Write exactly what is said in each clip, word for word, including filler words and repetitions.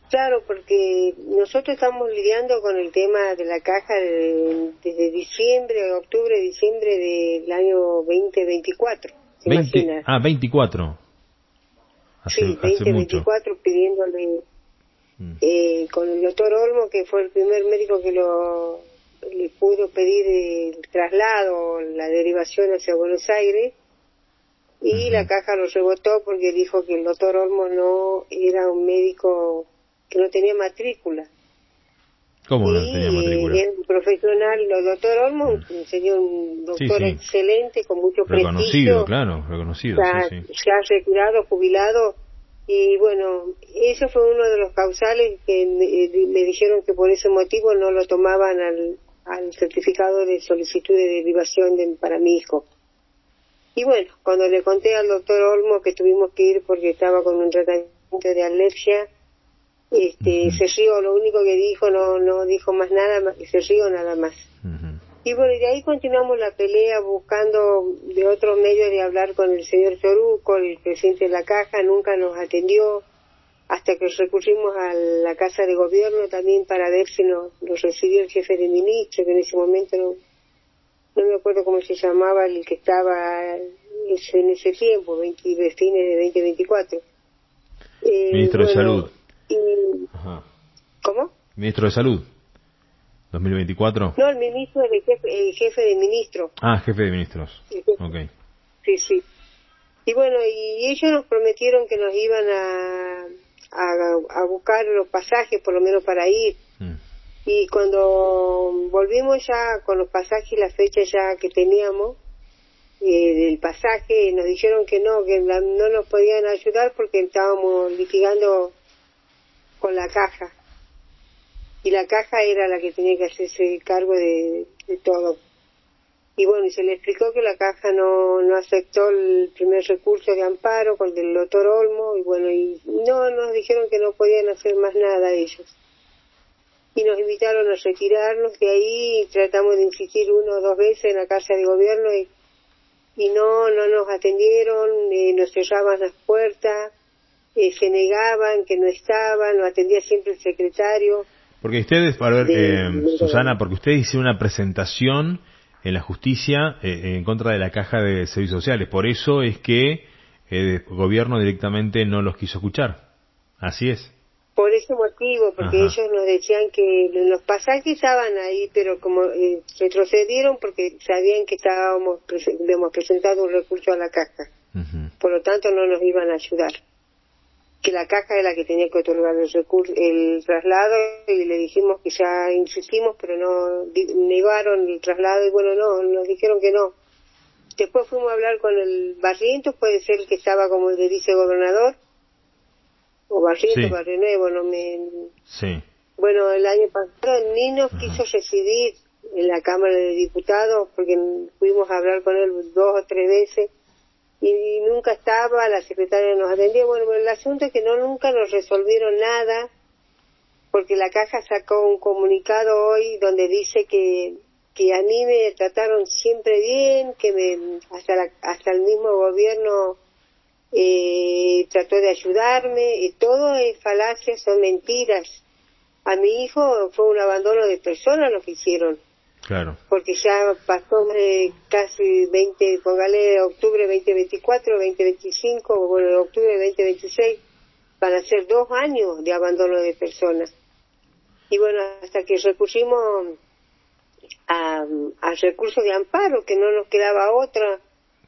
Claro, porque nosotros estamos lidiando con el tema de la caja de, desde diciembre, octubre, diciembre del año veinte veinticuatro, ¿se veinte, imagina? ah, veinticuatro. Hace, Sí, hace veinte mucho. veinticuatro, pidiéndole Mm. eh, con el doctor Olmo, que fue el primer médico que lo le pudo pedir el traslado, la derivación hacia Buenos Aires, y Uh-huh. la caja lo rebotó porque dijo que el doctor Olmo no era un médico que no tenía matrícula. ¿Cómo no Y tenía matrícula? eh, es un profesional, el doctor Olmo, Mm. un señor, un Sí, doctor sí. excelente, con mucho Reconocido, prestigio, claro, reconocido, ya, sí, sí. ya retirado, jubilado, y bueno, eso fue uno de los causales que me, me dijeron que por ese motivo no lo tomaban al, al certificado de solicitud de derivación de, para mi hijo. Y bueno, cuando le conté al doctor Olmo que tuvimos que ir porque estaba con un tratamiento de alergia, este, Uh-huh. se rió, lo único que dijo, no no dijo más nada, más, se rió nada más. Uh-huh. Y bueno, y de ahí continuamos la pelea buscando de otros medios de hablar con el señor Choruco, el presidente de la caja, nunca nos atendió, hasta que recurrimos a la casa de gobierno también para ver si nos, nos recibió el jefe de ministro, que en ese momento no, no me acuerdo cómo se llamaba el que estaba ese, en ese tiempo, veinte, fines de veinte veinticuatro. Eh, Ministro bueno, de Salud. Y, Ajá. ¿Cómo? Ministro de Salud. dos mil veinticuatro. No, el ministro, el jefe, el jefe de ministro. Ah, jefe de ministros. Ok. Sí, sí. Y bueno, y ellos nos prometieron que nos iban a, a, a buscar los pasajes, por lo menos para ir. Mm. Y cuando volvimos ya con los pasajes y la fecha ya que teníamos eh, del pasaje, nos dijeron que no, que la, no nos podían ayudar porque estábamos litigando con la caja. Y la caja era la que tenía que hacerse cargo de, de todo. Y bueno, y se le explicó que la caja no, no aceptó el primer recurso de amparo con el doctor Olmo, y bueno, y no, nos dijeron que no podían hacer más nada ellos. Y nos invitaron a retirarnos de ahí, y tratamos de insistir una o dos veces en la casa de gobierno, y, y no, no nos atendieron, eh, nos cerraban las puertas, eh, se negaban que no estaban, nos atendía siempre el secretario. Porque ustedes, para ver, De, eh, de Susana, porque ustedes hicieron una presentación en la justicia eh, en contra de la Caja de Servicios Sociales. Por eso es que el gobierno directamente no los quiso escuchar. Así es. Por ese motivo, porque Ajá. ellos nos decían que los pasajes estaban ahí, pero como eh, retrocedieron porque sabían que estábamos habíamos presentado un recurso a la caja. Uh-huh. Por lo tanto, no nos iban a ayudar. Que la caja era la que tenía que otorgar el recurso, el traslado, y le dijimos que ya insistimos, pero no negaron el traslado, y bueno, no, nos dijeron que no. Después fuimos a hablar con el Barrientos, puede ser el que estaba como el de vicegobernador, o Barrientos, Sí. Barrio Nuevo, no me... Sí. Bueno, el año pasado ni nos Ajá. quiso recibir en la Cámara de Diputados, porque fuimos a hablar con él dos o tres veces, y nunca estaba, la secretaria nos atendía. Bueno, el asunto es que no nunca nos resolvieron nada, porque la caja sacó un comunicado hoy donde dice que que a mí me trataron siempre bien, que me hasta la, hasta el mismo gobierno eh, trató de ayudarme, y todo es falacia, son mentiras. A mi hijo fue un abandono de personas lo que hicieron. Claro. Porque ya pasó eh, casi veinte, póngale octubre veinte veinticuatro, veinte veinticinco, bueno, octubre veinte veintiséis, van a ser dos años de abandono de personas. Y bueno, hasta que recurrimos a, a recursos de amparo, que no nos quedaba otra,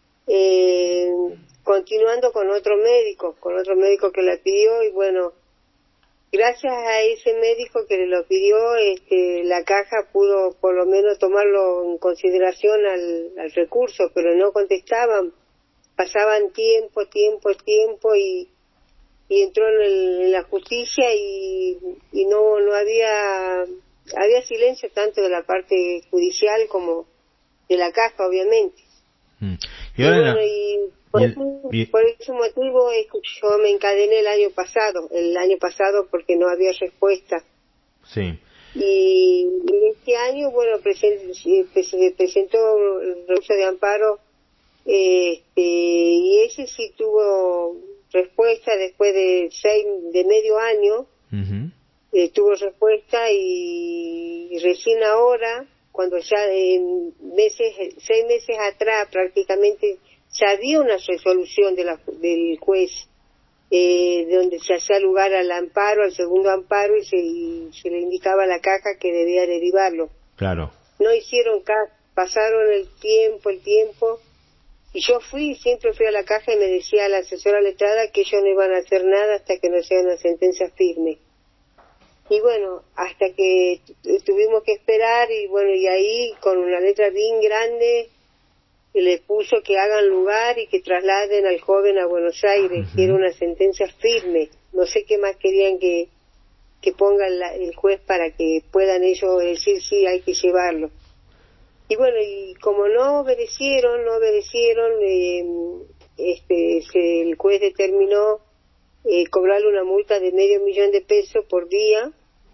eh, continuando con otro médico, con otro médico que la pidió, y bueno, gracias a ese médico que lo pidió, este, la caja pudo por lo menos tomarlo en consideración al, al recurso, pero no contestaban, pasaban tiempo, tiempo, tiempo, y, y entró en, el, en la justicia, y, y no no había había silencio tanto de la parte judicial como de la caja, obviamente. Mm. Y, Y ahora bueno, la, y por, y ese, el, y, por ese motivo es que yo me encadené el año pasado, el año pasado porque no había respuesta. sí. Y, y este año, bueno, present, se presentó el recurso de amparo, este, y ese sí tuvo respuesta después de seis, de medio año, Uh-huh. Eh, tuvo respuesta y, y recién ahora, cuando ya en meses, seis meses atrás prácticamente, ya había una resolución de la, del juez eh, donde se hacía lugar al amparo, al segundo amparo, y se, y se le indicaba a la caja que debía derivarlo. Claro. No hicieron caso, pasaron el tiempo, el tiempo, y yo fui, siempre fui a la caja y me decía la asesora letrada que ellos no iban a hacer nada hasta que no sea una sentencia firme. Y bueno, hasta que tuvimos que esperar, y bueno, y ahí con una letra bien grande le puso que hagan lugar y que trasladen al joven a Buenos Aires, uh-huh. que era una sentencia firme. No sé qué más querían que, que pongan la, el juez para que puedan ellos decir sí, hay que llevarlo. Y bueno, y como no obedecieron, no obedecieron, eh, este, se, el juez determinó eh, cobrarle una multa de medio millón de pesos por día,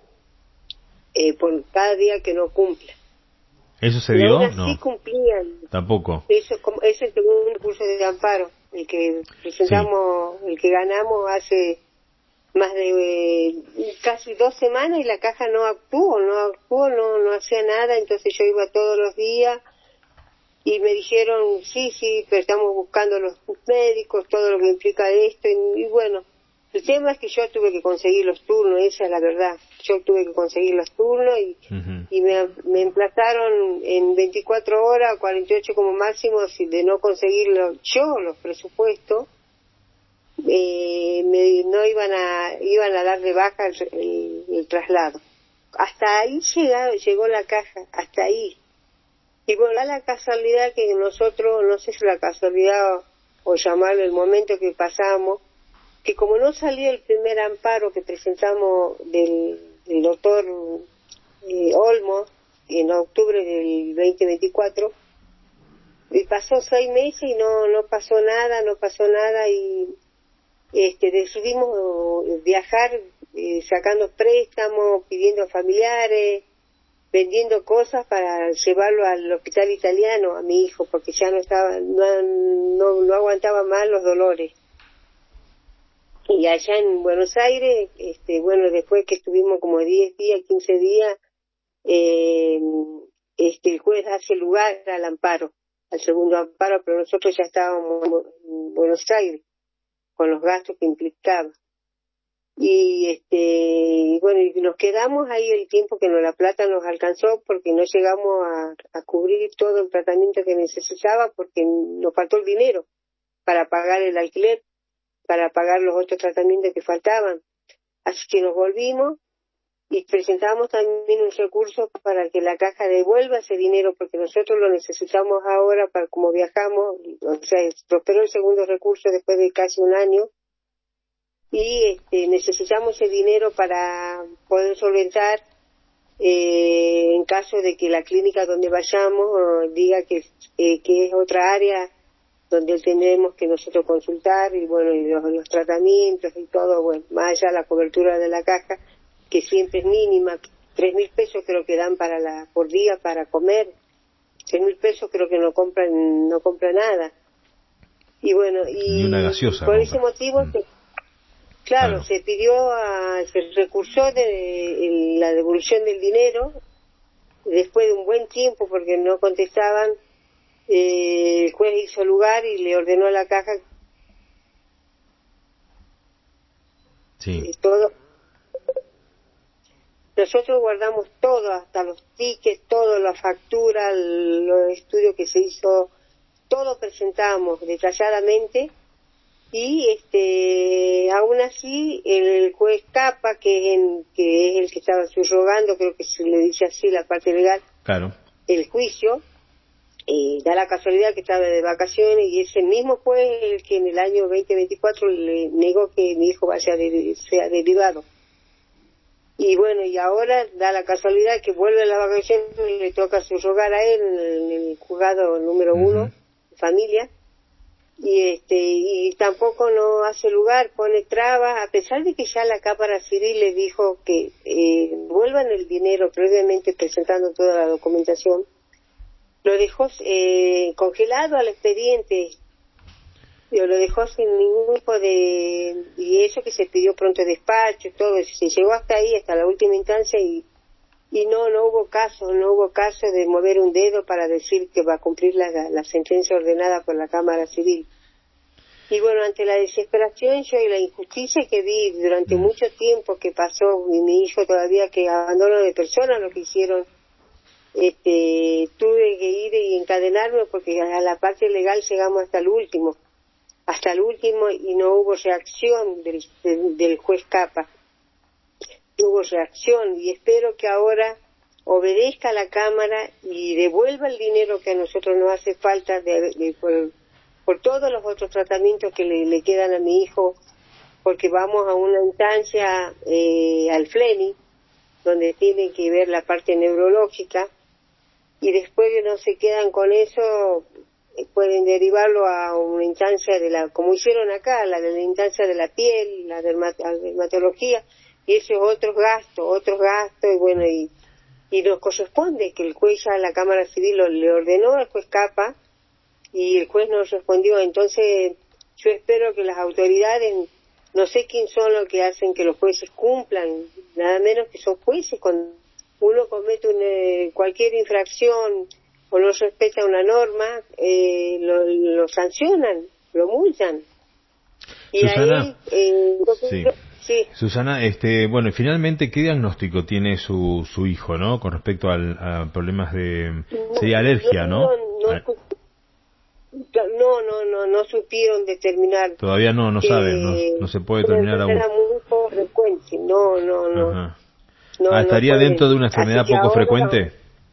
eh, por cada día que no cumpla. ¿Eso se y dio? aún así No. Cumplían. Tampoco. Eso es el segundo recurso de amparo, el que presentamos, sí. el que ganamos hace más de eh, casi dos semanas, y la caja no actuó, no actuó, no, no hacía nada. Entonces yo iba todos los días y me dijeron, sí, sí, pero estamos buscando los médicos, todo lo que implica esto, y, y bueno, el tema es que yo tuve que conseguir los turnos, esa es la verdad. Yo tuve que conseguir los turnos y, uh-huh. y me, me emplazaron en veinticuatro horas, cuarenta y ocho como máximo, si de no conseguirlo yo, los presupuestos, eh, me, no iban a iban a dar de baja el, el, el traslado. Hasta ahí llegó, llegó la caja, hasta ahí. Y bueno, da la casualidad que nosotros, no sé si la casualidad o, o llamarlo el momento que pasamos, que como no salió el primer amparo que presentamos del, del doctor eh, Olmos en octubre del veinte veinticuatro, y pasó seis meses y no no pasó nada, no pasó nada, y este decidimos viajar eh, sacando préstamos, pidiendo a familiares, vendiendo cosas para llevarlo al hospital italiano a mi hijo, porque ya no estaba, no, no, no aguantaba más los dolores. Y allá en Buenos Aires, este, bueno, después que estuvimos como diez días, quince días, eh, este, el juez hace lugar al amparo, al segundo amparo, pero nosotros ya estábamos en Buenos Aires, con los gastos que implicaba. Y este, y bueno, y nos quedamos ahí el tiempo que no, la plata nos alcanzó, porque no llegamos a, a cubrir todo el tratamiento que necesitaba, porque nos faltó el dinero para pagar el alquiler, para pagar los otros tratamientos que faltaban. Así que nos volvimos y presentamos también un recurso para que la caja devuelva ese dinero, porque nosotros lo necesitamos ahora para como viajamos. O sea, prosperó el segundo recurso después de casi un año, y este, necesitamos ese dinero para poder solventar eh, en caso de que la clínica donde vayamos diga que, eh, que es otra área donde tenemos que nosotros consultar, y bueno, y los, los tratamientos y todo, bueno, más allá de la cobertura de la caja, que siempre es mínima, tres mil pesos creo que dan para la por día para comer, tres mil pesos creo que no compran no compran nada. Y bueno, y ni una gaseosa por compra. ese motivo, mm. se, claro, claro, se pidió, a, se recursó de, de la devolución del dinero, después de un buen tiempo, porque no contestaban. Eh, el juez hizo lugar y le ordenó a la caja sí. eh, todo. Nosotros guardamos todo, hasta los tickets, todo, la factura, los estudios que se hizo, todo presentamos detalladamente, y este aún así el juez Capa, que es, en, que es el que estaba subrogando, creo que se le dice así la parte legal, claro, el juicio, Eh, da la casualidad que estaba de vacaciones, y es el mismo juez el que en el año veinte veinticuatro le negó que mi hijo vaya de, sea derivado. Y bueno, y ahora da la casualidad que vuelve a la vacación y le toca subrogar a él en el, en el juzgado número uh-huh. uno, familia, y este y tampoco no hace lugar, pone trabas, a pesar de que ya la Cámara Civil le dijo que eh, vuelvan el dinero previamente presentando toda la documentación. Lo dejó eh, congelado al expediente, Yo lo dejó sin ningún tipo de... Y eso que se pidió pronto despacho, todo, se llegó hasta ahí, hasta la última instancia, y y no no hubo caso, no hubo caso de mover un dedo para decir que va a cumplir la, la sentencia ordenada por la Cámara Civil. Y bueno, ante la desesperación yo y la injusticia que vi durante mucho tiempo que pasó, y mi hijo todavía que abandono de personas lo que hicieron, este, tuve que ir y encadenarme porque a la parte legal llegamos hasta el último, hasta el último y no hubo reacción del, del, del juez Capa. Hubo reacción y espero que ahora obedezca a la Cámara y devuelva el dinero que a nosotros nos hace falta de, de, por, por todos los otros tratamientos que le, le quedan a mi hijo, porque vamos a una instancia eh, al FLENI, donde tienen que ver la parte neurológica, y después que no se quedan con eso, pueden derivarlo a una instancia de la, como hicieron acá, la de la instancia de la piel, la dermat, la dermatología, y esos otros gastos, otros gastos, y bueno, y, y nos corresponde que el juez ya, la Cámara Civil lo, le ordenó al juez Capa, y el juez nos respondió. Entonces yo espero que las autoridades, no sé quién son los que hacen que los jueces cumplan, nada menos que son jueces. Cuando uno comete una, cualquier infracción o no respeta una norma, eh, lo, lo sancionan, lo multan. Y Susana, ahí, eh, sí. Sí. Susana, este, bueno, finalmente, ¿qué diagnóstico tiene su su hijo, no? Con respecto al, a problemas de, sería alergia, ¿no? No, no, no, no, no, no supieron determinar. Todavía no, no saben, no, no se puede determinar aún. Era muy poco frecuente, no, no, no. Ajá. no ah, ¿estaría no dentro de una enfermedad poco ahora, frecuente?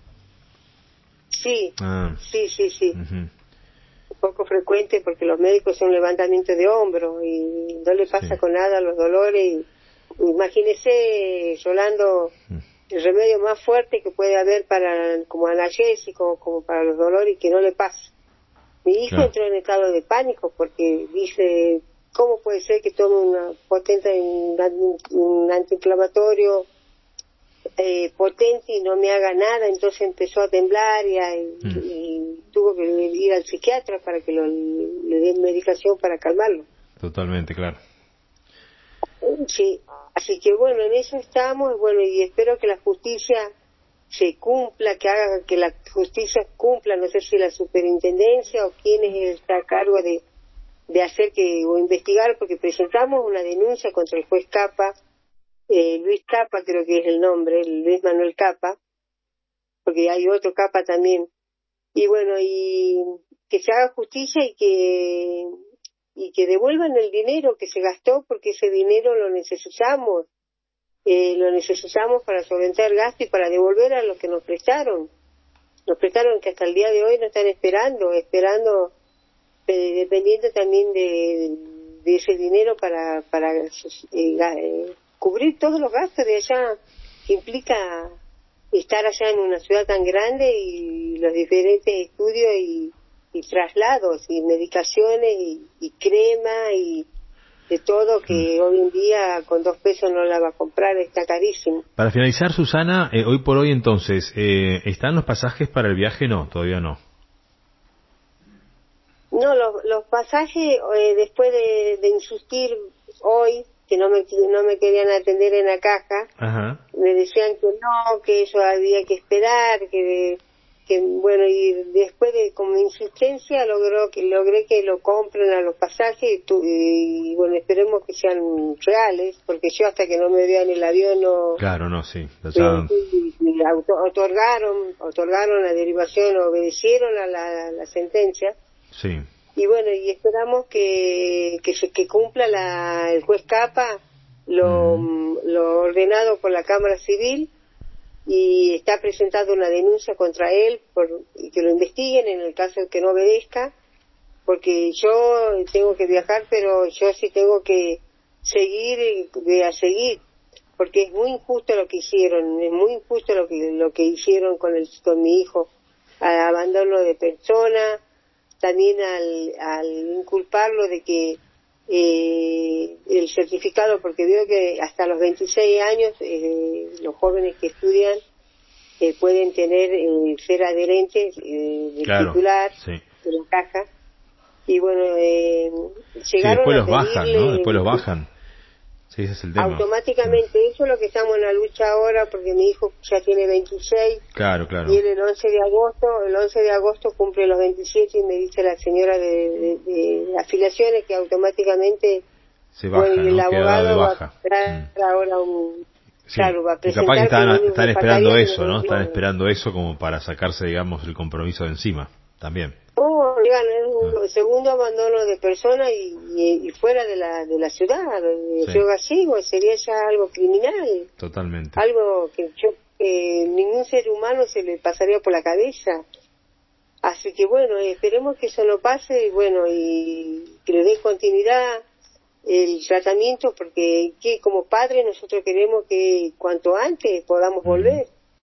Sí, ah. sí, sí, sí. Uh-huh. Poco frecuente porque los médicos son levantamiento de hombros y no le pasa sí. con nada los dolores. Y, imagínese, Rolando, uh-huh. el remedio más fuerte que puede haber para como analgésico, como para los dolores, y que no le pasa. Mi hijo claro. entró en estado de pánico porque dice, ¿cómo puede ser que tome una potente, un, un antiinflamatorio eh, potente y no me haga nada? Entonces empezó a temblar y, a, y, mm. y tuvo que ir al psiquiatra para que lo, le den medicación para calmarlo. Totalmente, claro. Sí, así que bueno, en eso estamos, bueno, y espero que la justicia se cumpla, que haga que la justicia cumpla, no sé si la superintendencia o quién es el que está a cargo de, de hacer que, o investigar, porque presentamos una denuncia contra el juez Capa, eh, Luis Capa creo que es el nombre, Luis Manuel Capa, porque hay otro Capa también, y bueno, y que se haga justicia y que y que devuelvan el dinero que se gastó, porque ese dinero lo necesitamos. Eh, lo necesitamos para solventar gasto y para devolver a los que nos prestaron. Nos prestaron que hasta el día de hoy nos están esperando, esperando, eh, dependiendo también de, de ese dinero para para eh, eh, cubrir todos los gastos de allá, que implica estar allá en una ciudad tan grande y los diferentes estudios y, y traslados y medicaciones y, y crema y de todo, que mm. hoy en día con dos pesos no la va a comprar, está carísimo. Para finalizar, Susana, eh, hoy por hoy entonces, eh, ¿están los pasajes para el viaje? No, todavía no. No, los, los pasajes, eh, después de, de insistir hoy, que no me no me querían atender en la caja, Ajá. me decían que no, que eso había que esperar, que... que bueno, y después de como insistencia logró que logré que lo compren a los pasajes y, tu, y bueno, esperemos que sean reales, porque yo hasta que no me vean el avión no... Claro, no, sí. Ya... Y, y auto, otorgaron otorgaron la derivación, obedecieron a la, a la sentencia. Sí. Y bueno, y esperamos que que se que cumpla la el juez Capa lo, mm. lo ordenado por la Cámara Civil, y está presentando una denuncia contra él por y que lo investiguen en el caso de que no obedezca, porque yo tengo que viajar, pero yo sí tengo que seguir de a seguir, porque es muy injusto lo que hicieron, es muy injusto lo que lo que hicieron con el con mi hijo, al abandono de persona, también al al inculparlo de que eh, el certificado, porque veo que hasta los veintiséis años eh, los jóvenes que estudian eh, pueden tener eh, ser adherentes eh, del claro, titular sí. de la caja, y bueno, eh, llegaron sí, después a los bajan, pedirle, ¿no? Después los bajan. Sí, ese es el tema. automáticamente. Mm. Eso es lo que estamos en la lucha ahora, porque mi hijo ya tiene veintiséis. Claro, claro. Y él el once de agosto, el once de agosto cumple los veintisiete y me dice la señora de, de, de afiliaciones que automáticamente se baja, bueno, y el ¿no? abogado de baja. va a presentar mm. ahora un... Sí. Claro, va a presentar... Y capaz que están, están esperando eso, ¿no? Un... Están esperando eso como para sacarse, digamos, el compromiso de encima, también. Oh, digan, es un ah. segundo abandono de persona y, y, y fuera de la de la ciudad, de sí. Río Gallego, sería ya algo criminal. Totalmente. Algo que yo que ningún ser humano se le pasaría por la cabeza. Así que bueno, esperemos que eso no pase y bueno, y que le dé continuidad el tratamiento, porque que como padres nosotros queremos que cuanto antes podamos volver.